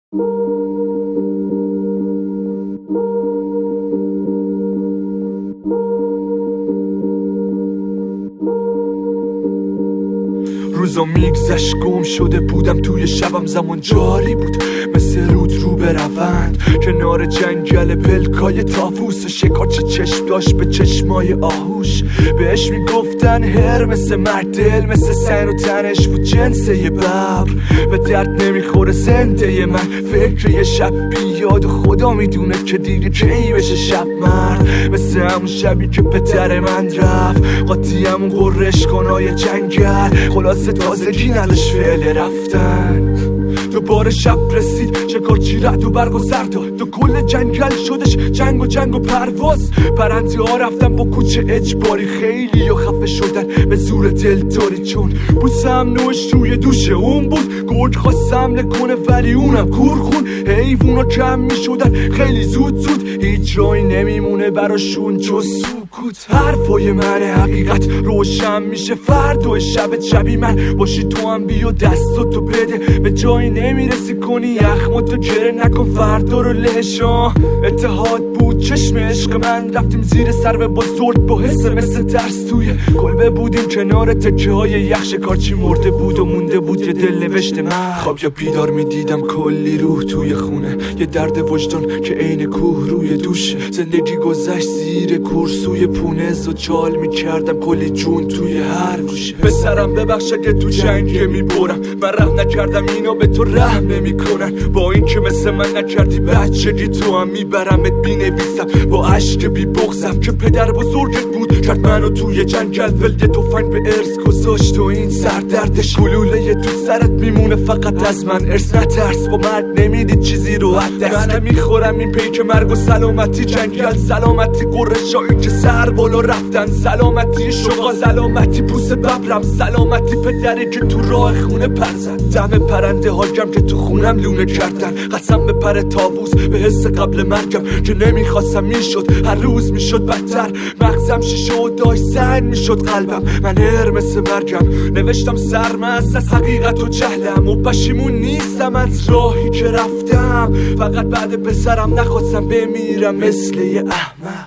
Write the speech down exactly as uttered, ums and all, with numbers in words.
روزا میگذشت گم شده بودم توی شبم، زمان جاری بود مثل رود رو به روند کنار جنگل پلکای طاووس. شکارچی چشم داشت به چشمای آهوش، بهش میگفتن هر مثل مرد دل، مثل سن و تنش بود جنس یه ببر. به درد نمیخوره زنده من، فکر یه شب بیاد و خدا میدونه که دیگه کی بشه شب مرد. مثل همون شبی که به در من رفت قاطی همون قرش کنای جنگل، خلاصه تازگی نداشت فعل رفتن. دوباره شب رسید، شکارچی رد و برگ و سر داد، تو کل جنگل شدش جنگ و جنگ و پرواز. پرنده ها رفتن با کوچه اجباری، خیلی و خفه شدن به زور دلداری، چون بوسم نوش توی دوش اون بود. گرگ خواست حمله کنه ولی اونم کورخون، حیوونا کم می شدن خیلی زود زود، هیچ جایی نمیمونه براشون جز سکوت. حرفای من حقیقت روشن میشه فردا شب شبی من باشی، تو هم بیا دستاتو بده، به جایی نمیرسی کنی یخماتو گره نکن فردا رو لهشان. اتحاد بود چشم عشق من، رفتیم زیر سر به بزرگ با حس مثل ترس، توی کلبه بودیم کنار تکه های یخ. شکارچی مرده بود و مونده بود یه دل نوشت من. خواب یا بیدار میدیدم کلی روح توی خونه، یه درد وجدان که عین کوه روی دوشه. زندگی گذشت زیر کرسوی پونه، و چال میکردم کلی جون توی هر گوشه. به سرم ببخش اگه تو جنگ میبرم، من رحم نکردم اینا به تو رحم نمیکنن، با این که مثل من نکردی بچگی تو هم میبرمت بینویسم با عشق بی بغضم که پدر بزرگت بود کرد منو توی جنگل ول، یه تفنگ به ارث گذاشت و این سردردش گلوله تو سرت میمونه فقط از من. ارث نترس، با مرگ نمیدید چیزی رو از دست. من میخورم این پیک مرگ و سلامتی جنگل، سلامتی قرشایی که سر بالا رفتن، سلامتی شقا، سلامتی پوست ببرم، سلامتی پدری که تو راه خونه پر زد. دم پرنده هایم که تو خونم لونه کردن، قسم به پر طاووس به حس قبل مرگم که نمیخواستم میشد هر روز میشد بدتر. مغزم شیشه و داشت زنگ میشد قلبم، من هر مثل مرگم نوشتم سرمست از حقیقت و جهلم، و پشیمون نیستم از راهی که رفتم، فقط بعد پسرم نخواستم بمیرم مثل یه احمد.